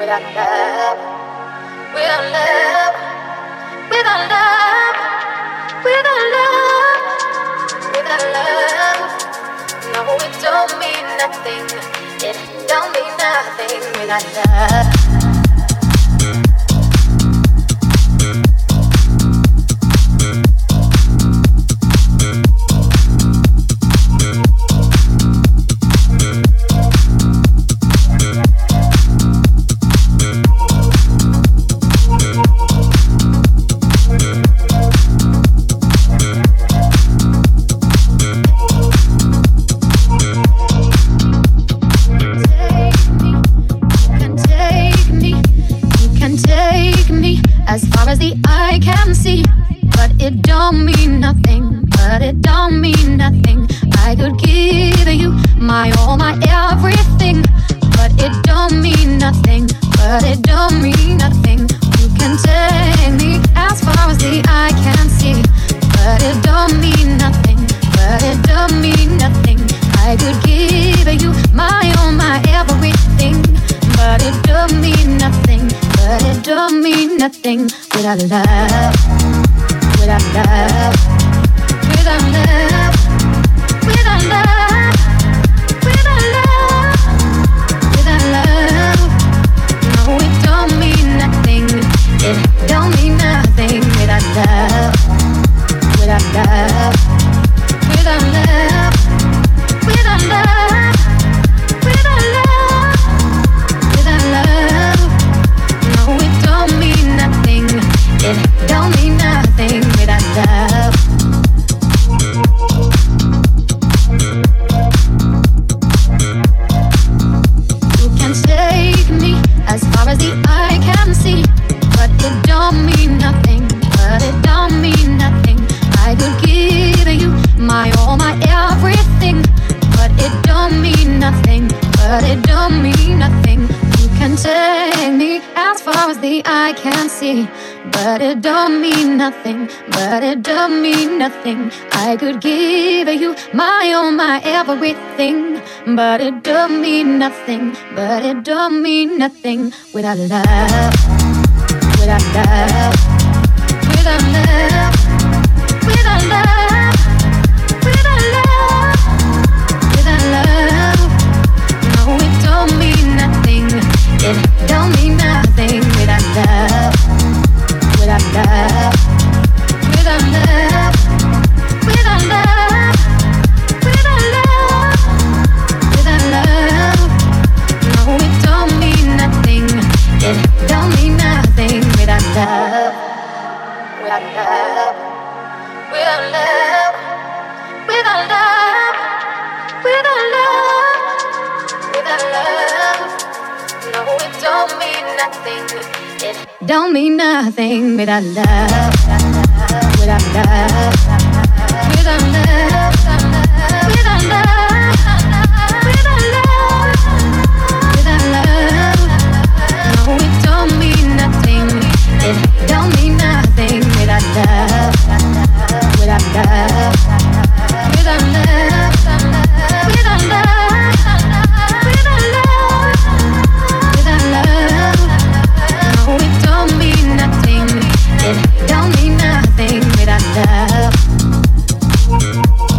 without love, without love, without love, without love, without love. No, it don't mean nothing. It don't mean nothing without love. As far as the eye can see, but it don't mean nothing, but it don't mean nothing. I could give you my all, my everything, but it don't mean nothing, but it don't mean nothing. You can take me as far as the eye can see, but it don't mean nothing, but it don't mean nothing. I could give you my all, my everything, but it don't mean nothing, but it don't mean nothing without love, without love, without love, without love, without love, without love. No, it don't mean nothing, it don't mean nothing without love, without love, without love, without love, without love, without love. No, it don't mean nothing. It don't mean nothing without love. You can take me as far as the eye can see, but it don't mean nothing, but it don't mean nothing. I could give you my all, my everything, but it don't mean nothing, but it don't mean nothing. You can take me as far as the eye can see, but it don't mean nothing, but it don't mean nothing. I could give you my all, my everything, but it don't mean nothing, but it don't mean nothing without love, without love, without love, without love, without love, without love. No, it don't mean nothing, it don't mean nothing without love, without love, without love, without love, without love, without love. No, it don't mean nothing, it don't mean nothing without love, without love, without love, without love, without love, without love. No, it don't mean nothing. It don't mean nothing without love, without love, without love, without love, without love, without love. No, it don't mean nothing. It don't mean nothing without love, without love, without love, without love, without love, without love. No, it don't mean nothing. It don't mean nothing without love.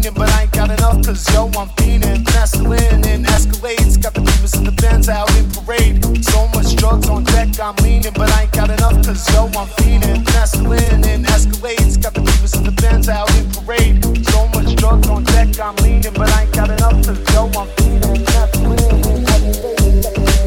leaning, but I ain't got enough, cause yo, I'm fiending. Masculine in Escalades, got the Beamers and the Benz out in parade. So much drugs on deck, I'm leaning, but I ain't got enough, cause yo, I'm fiending. Masculine in Escalades, got the Beamers and the Benz out in parade. So much drugs on deck, I'm leaning, but I ain't got enough, cause yo, I'm fiending. Masculine in Escalades.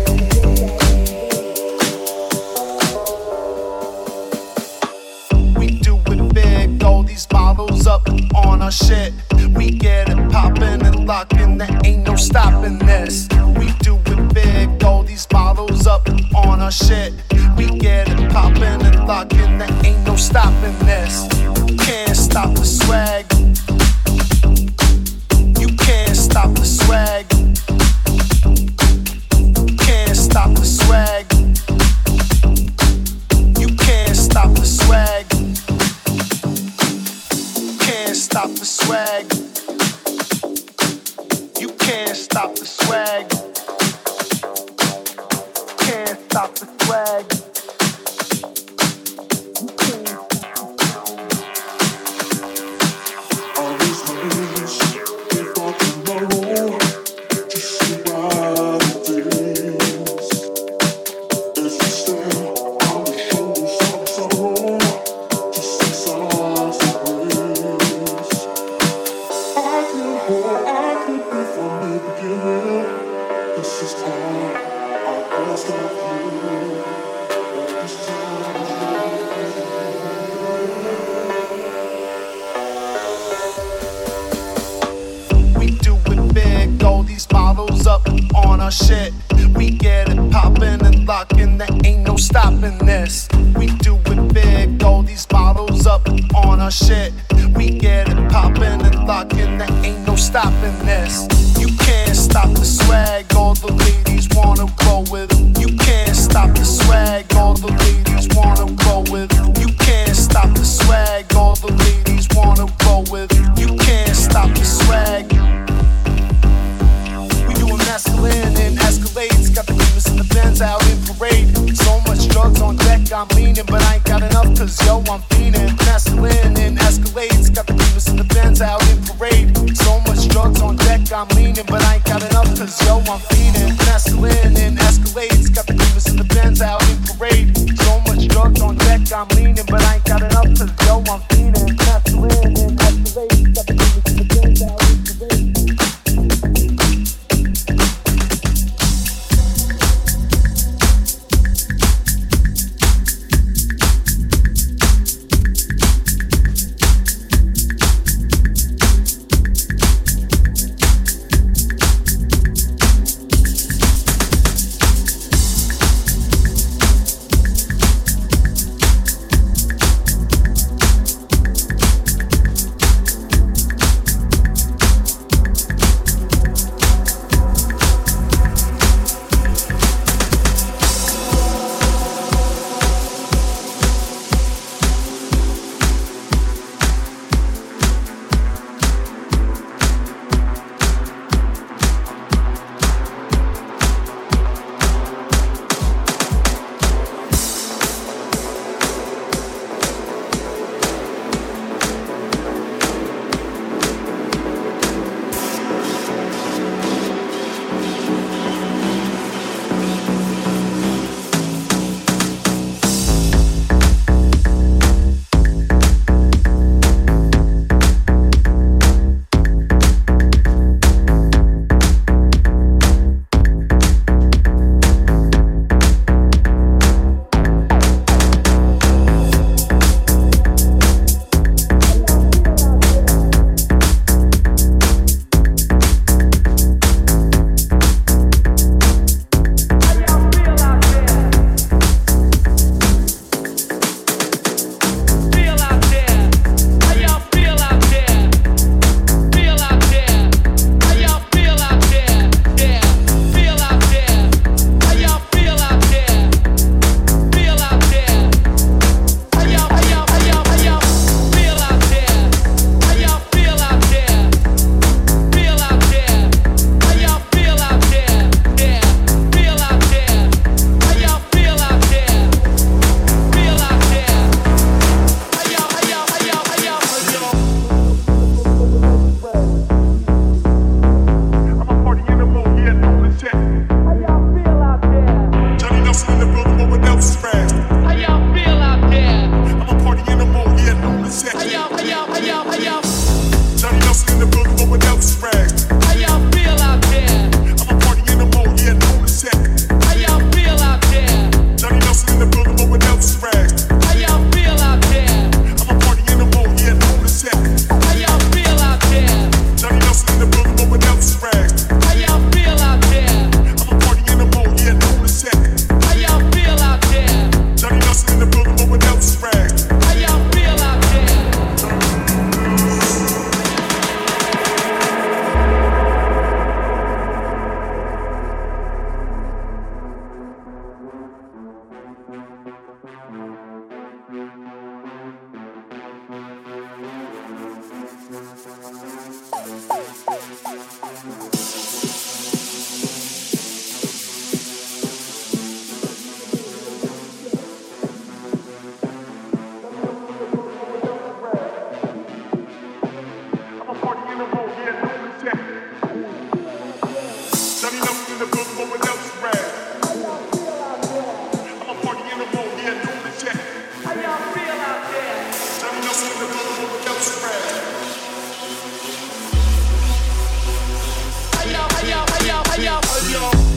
We do it big, throw these bottles up on our shit. We get it poppin' and lockin', there ain't no stopping this. We do it big, throw these bottles up on our shit. We get it poppin' and lockin', there ain't no stopping this. Can't stop the swag. You can't stop the swag. Can't stop the swag. You can't stop the swag. Can't stop the swag. You can't stop the swag. Can't stop the swag. Shit, we get it poppin' and lockin', there ain't no stopping this. We do it big, throw these bottles up on our shit. We get it poppin' and lockin', there ain't no stopping this. You can't stop the swag, all the ladies wanna roll with. You can't stop the swag, all the ladies wanna roll with. You can't stop the swag, all the ladies wanna roll with. You can't stop the swag. Masculine in Escalades, got the Beamers and the Benz out in parade. So much drugs on deck, I'm leaning, but I ain't got enough, cause yo, I'm fiending. Masculine in Escalades, got the Beamers and the Benz out in parade. So much drugs on deck, I'm leaning, but I ain't got enough, cause yo, I'm fiending. Masculine in Escalades, got the Beamers and the Benz out in parade. So much drugs on deck, I'm leaning, but I ain't got enough, cause yo, I'm fiending. Masculine in Escalades, got the Beamers and the Benz out in parade.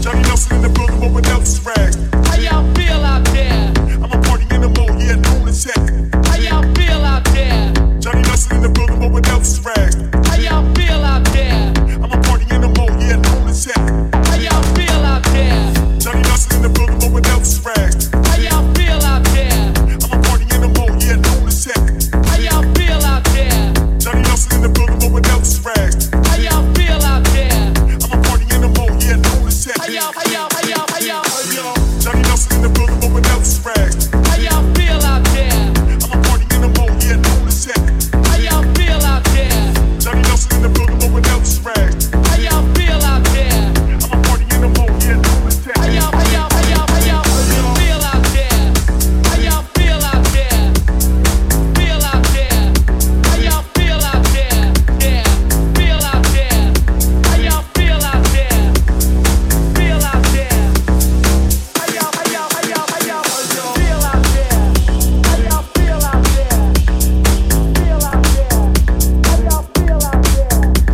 Johnny Nelson in the building, but what else is rags? How y'all feel out there? I'm a party animal, yeah, known as tech. How y'all feel out there? Johnny Nelson in the building, but what else is rags? How y'all feel out there? I'm a party animal, yeah, known as tech. How y'all feel out there? Johnny Nelson in the building, but what else is rags? How y'all feel out there? I'm a party animal, yeah, known as tech. How y'all feel out there? Johnny Nelson in the building, but what else is rags? How y'all feel out there? I'm a party animal, yeah, known as tech. How y'all? Johnny Nelson in the building, but what else is rags? How y'all feel out there? I'm a party animal, yeah, known as tech. How y'all feel out there? Johnny Nelson in the building, but what else is rags? How y'all feel out there? I'm a party animal, yeah, known as tech. How y'all feel out there? How y'all feel out there? Feel out there? How y'all feel out there? Yeah, feel out there. How y'all feel out there? Feel out there. How y'all feel out there? How y'all feel out there? Feel out there. How y'all feel out there? Feel out there. Yeah, feel out there. How y'all feel out there?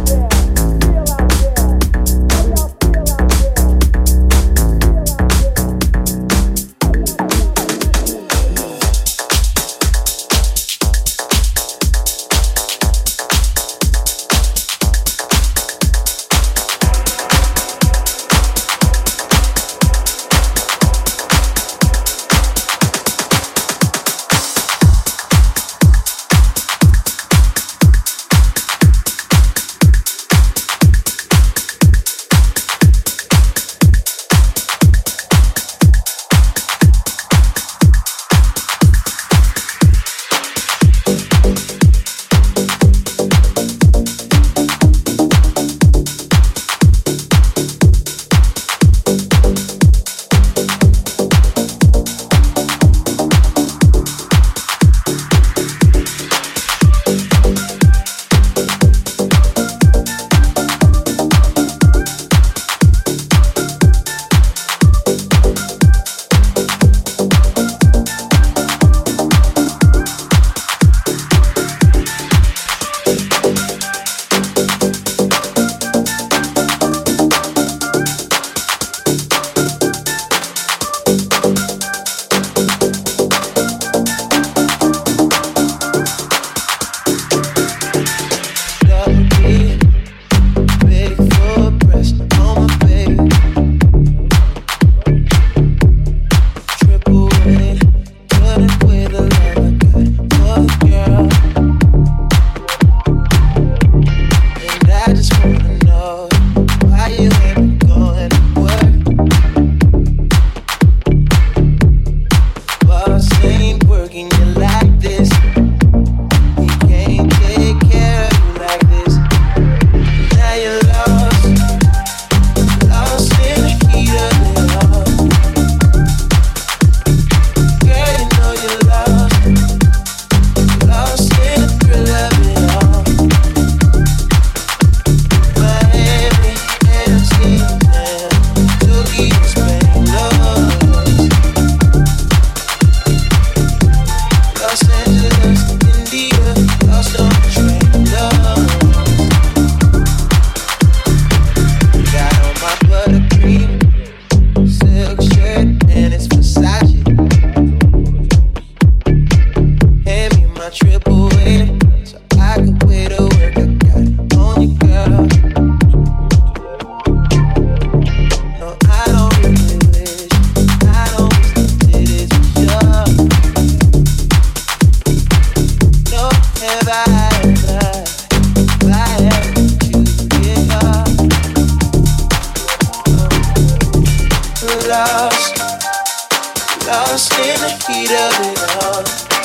lost in the heat of it all.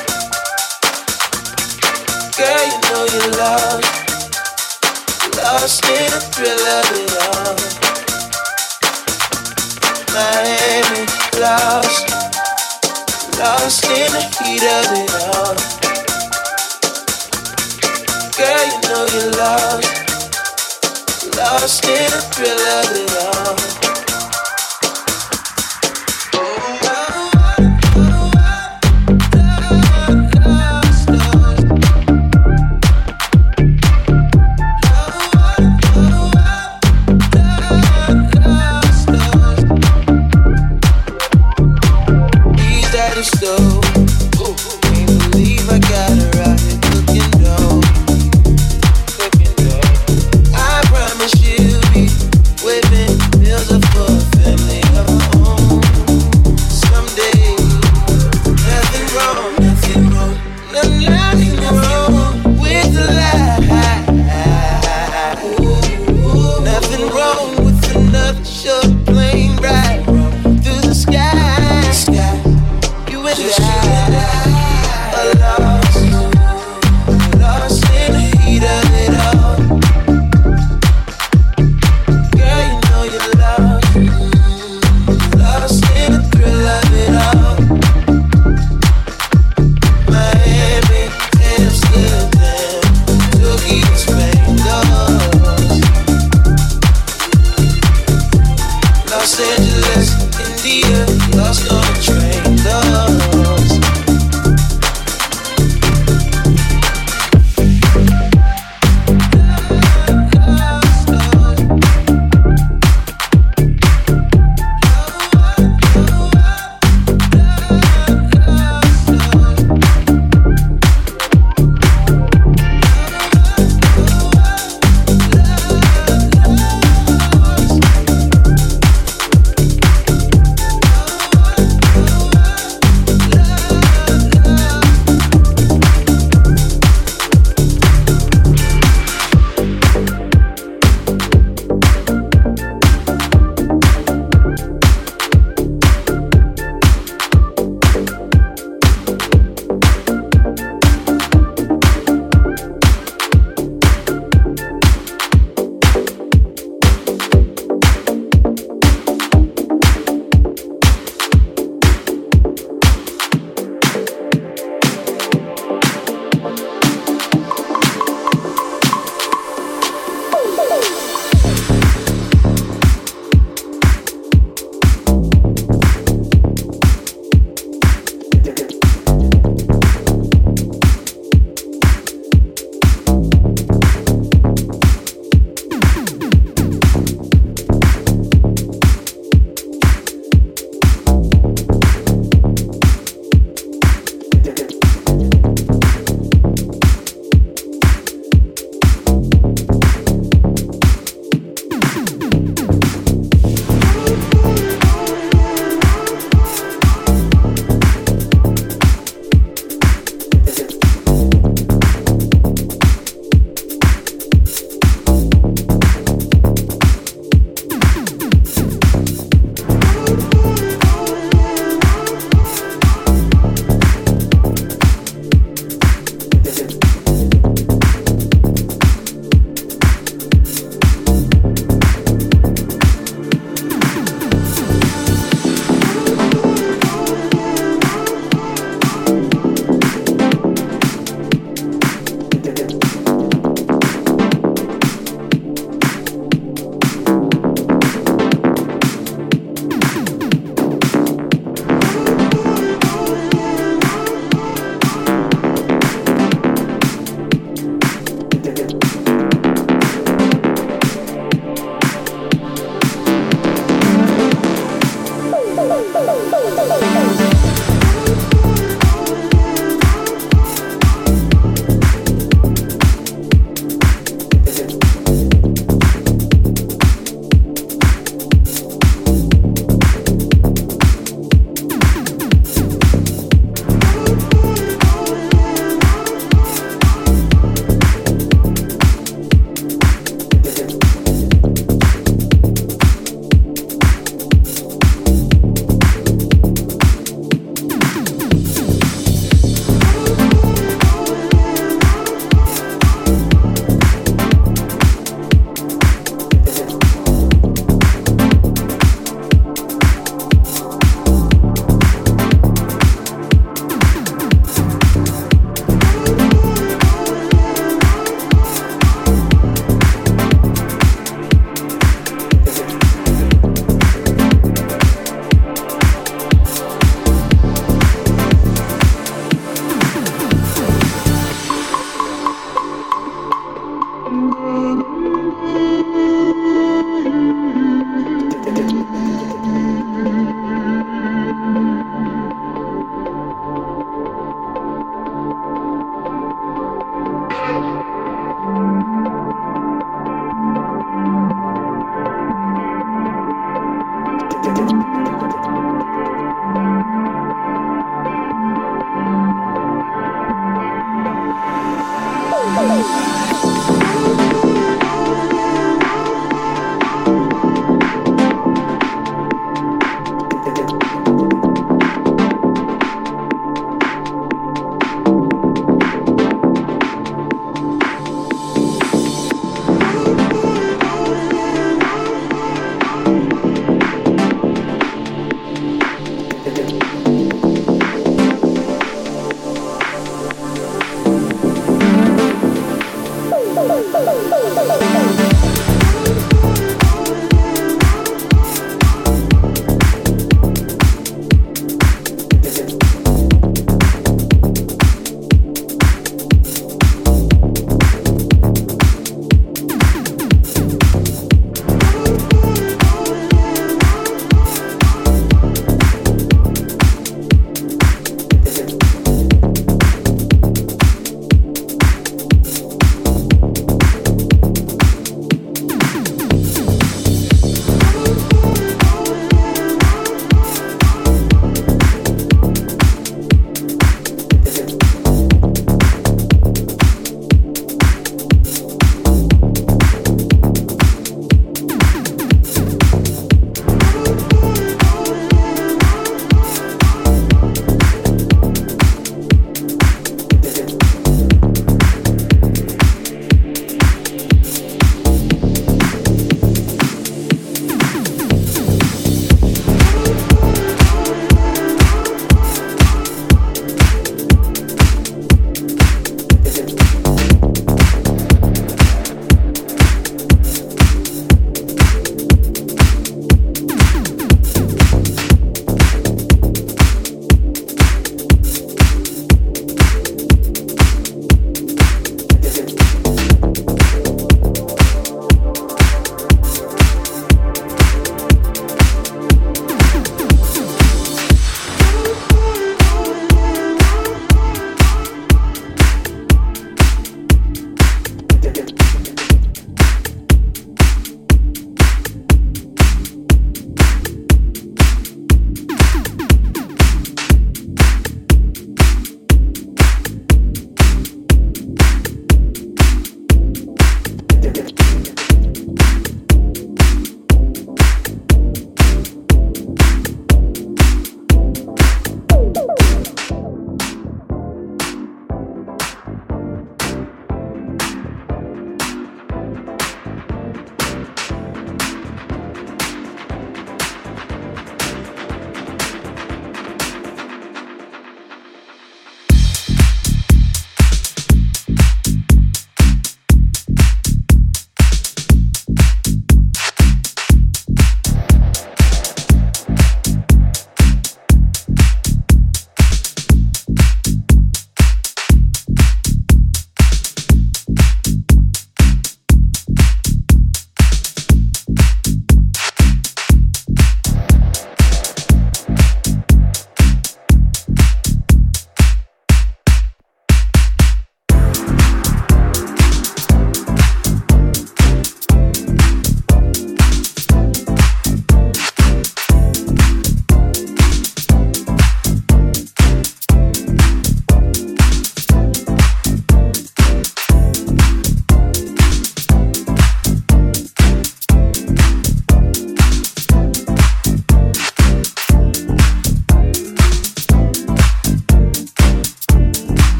Girl, you know you're lost, lost in the thrill of it all. Miami, lost, lost in the heat of it all. Girl, you know you're lost, lost in the thrill of it all. still be waving bills up for a family of our own. Someday, nothing wrong, nothing wrong, nothing wrong with the life. Nothing wrong with another short plane ride through the sky. You and I are lost in the heat of it all.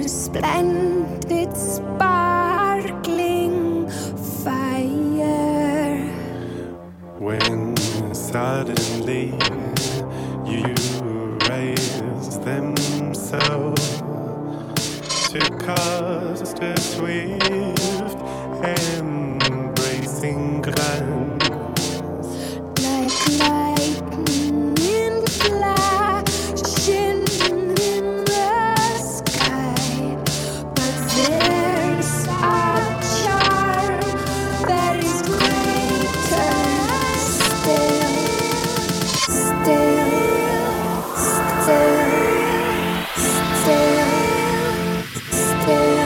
splendid sparkling fire. When suddenly you raise them so to cast a swift embracing glance Like lightning flashing in the sky. But there's a charm that is greater still, still, still, still, still.